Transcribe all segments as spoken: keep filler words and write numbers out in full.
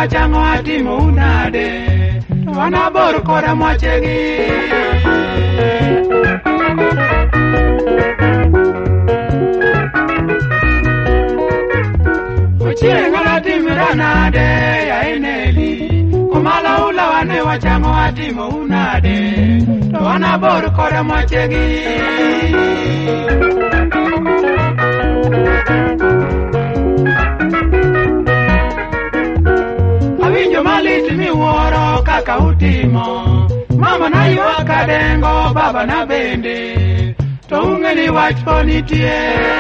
wachango atimo unade to wanabor koda mwachegi Ochieng' alatimira nade ya eneli Kumala ula wane wachango atimo unade to wanabor koda mwachegi Awinjo malit miwuoro kaka utimo Mama na ywaka dengo baba na bende To ung'eni wach po nitie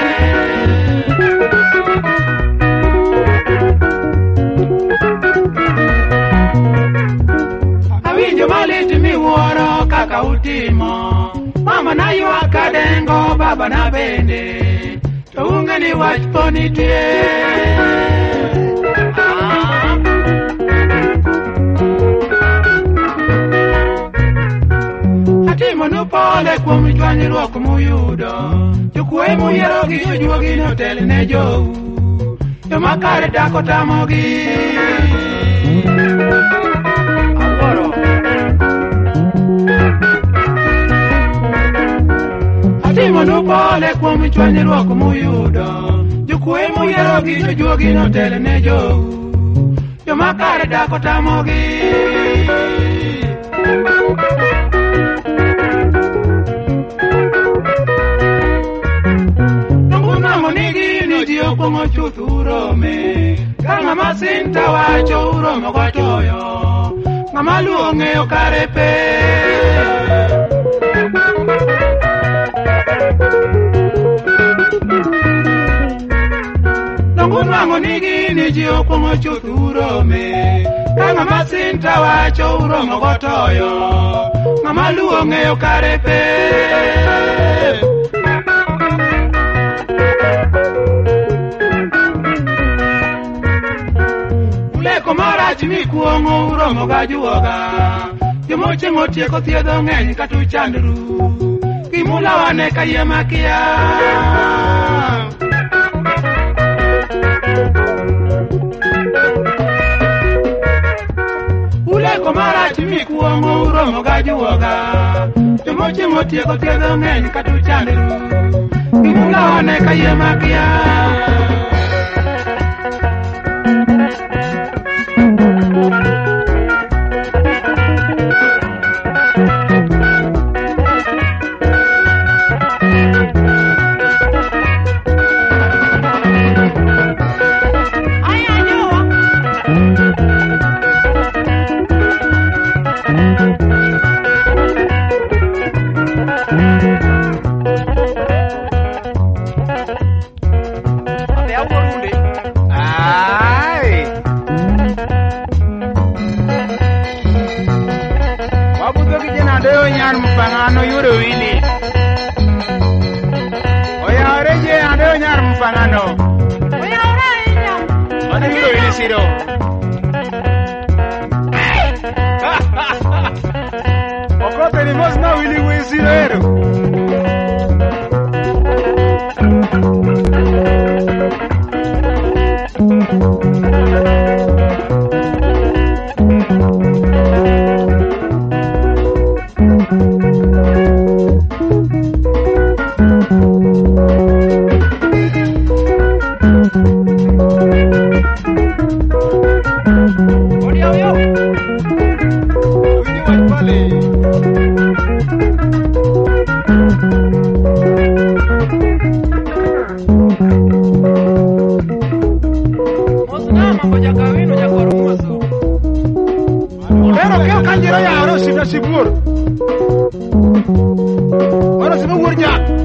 Awinjo malit miwuoro kaka utimo Mama na ywaka dengo baba na bende To ung'eni wach po nitie Atimo nupole kuom chwanyruok muyudo Jokwe muyiero gi jojuogi notel ne jou Joma kare dak otamogi Awuoro Atimo nupole kuom chwanyruok muyudo Jokwe muyiero gi jojuogi notel ne jou Joma kare dak otamogi Pongo chuturome Kanga masinta wacho uromo gotoyo Ngama luonge okarepe Nongunwango nigi ni jio pongo chuturome Kanga masinta wacho uromo gotoyo Ngama luonge okarepe Marachni kuongo uromo gajuoga Jomocheng' otieko thiedho ng'eny katu chandru Kimula wane kaye makia Uleko marachni kuongo uromo gajuoga Jomocheng' otieko thiedho ng'eny katu chandru Kimula wane kaye makia Okote ni mos na wili wezirero Ahora se me guarda.